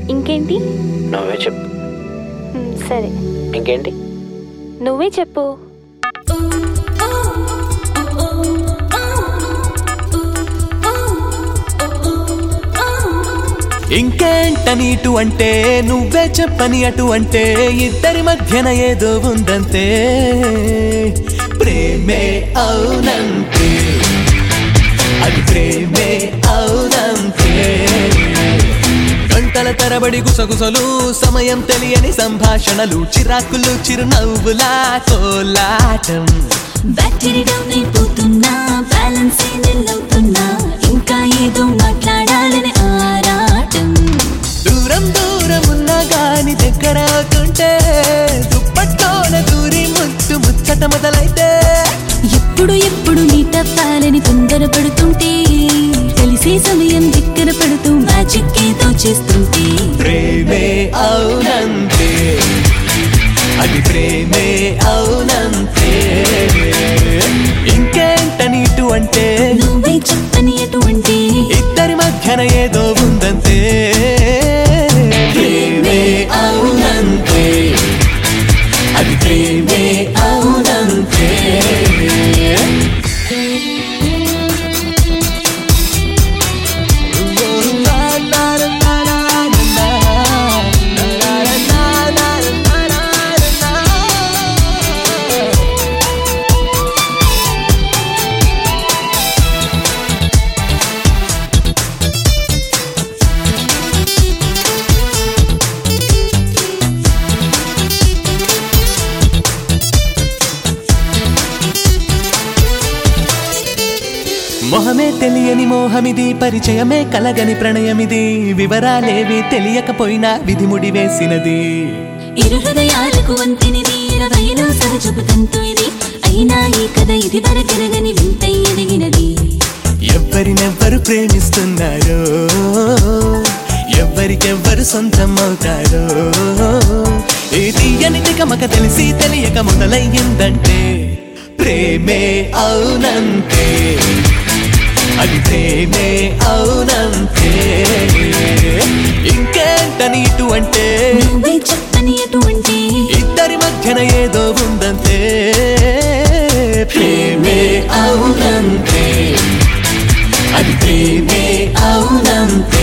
ఇంకేంటి? నువ్వే చెప్పు. సరే, ఇంకేంటి? నువ్వే చెప్పు. ఇంకేంటని ఇటు అంటే నువ్వే చెప్పని అటు అంటే ఇద్దరి మధ్యన ఏదో ఉందంతే. ప్రేమే అవునంతే, అది ప్రేమే అవునంతే. గంటల తరబడి గుసగుసలు, సమయం తెలియని సంభాషణలు, చిరాకులు చిరునవ్వులా కోలాటం. బ్యాటరీ డౌన్ అయిపోతున్నా, బ్యాలెన్స్ అవుతున్నా, ఇంకా ఏదో మాట్లాడాలని ఆరాటం. దూరం దూరం ఉన్నా గాని దగ్గర అవుతుంటే, దుప్పట్లోన దూరి ముద్దు ముచ్చట మొదలైతే, ఎప్పుడు ఎప్పుడు నీ తప్పాలని తొందర పడుతుంటే, తెలిసే సమయం దగ్గర పడుతూ మ్యాజిక్ ఏదో చేస్తుంటే. ప్రేమే అవునంతే, అది ప్రేమే అవునంతే. ఇంకేంటని ఇటు అంటే నువ్వే చెప్పని అటువంటి ఇద్దరి మధ్యన ఏదో ఉందంతే. ప్రేమే అవునంతే, అది ప్రేమే అవునంతే. మొహమే తెలియని మోహమిది, పరిచయమే కలగని ప్రణయమిది, వివరాలేవి తెలియకపోయినా విధి ముడి వేసినది. ఇరు హృదయాలకు వంతెనిది, 20లో సహజపు తంతు ఇది, అయినా ఈ కథ ఇది వరకెరగని వింత ఎదిగినది. ఎవ్వరినెవ్వరు ప్రేమిస్తున్నారో, ఎవ్వరికెవ్వరు సొంతం అవుతారో, ఈ తీయని తికమక తెలిసి తెలియక మొదలయ్యిందంటే. ప్రేమే అవునంతే, అది ప్రేమే అవునంతే. ఇంకేంటని ఇటు అంటే నువ్వే చెప్పని అటువంటి ఇద్దరి మధ్యన ఏదో ఉందంతే. ప్రేమే అవునంతే, అది ప్రేమే అవునంతే.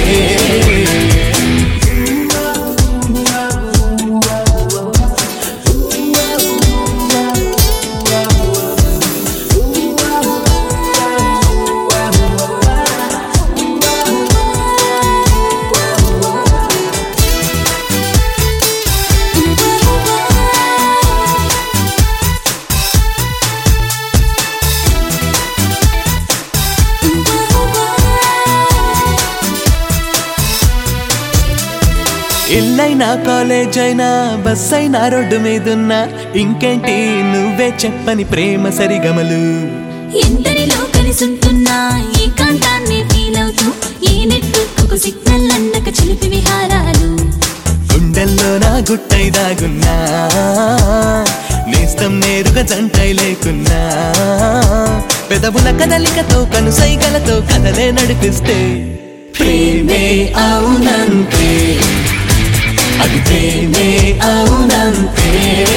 ఇల్లైనా కాలేజ్ అయినా బస్ అయినా రోడ్డు మీదున్నా, ఇంకేంటి నువ్వే చెప్పని ప్రేమ సరిగమలు. ఎందరిలో కలిసుంటున్నా ఏకాంతాన్ని ఫీల్ అవుతూ, ఏ నెట్వర్క్ సిగ్నల్ అందక చిలిపి విహారాలు. గుండెల్లో నా గుట్టై దాగున్నా, నేస్తం నేరుగా జంటై లేకున్నా, పెదవుల కదలికతో కనుసైగలతో కదలే నడిపిస్తే. ప్రేమే అవునంతే, అది ప్రేమే అవునంతే.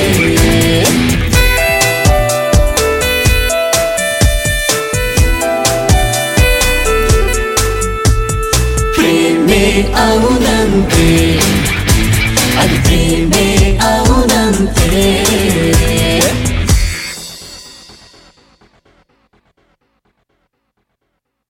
ప్రేమే అవునంతే, అది ప్రేమే అవునంతే.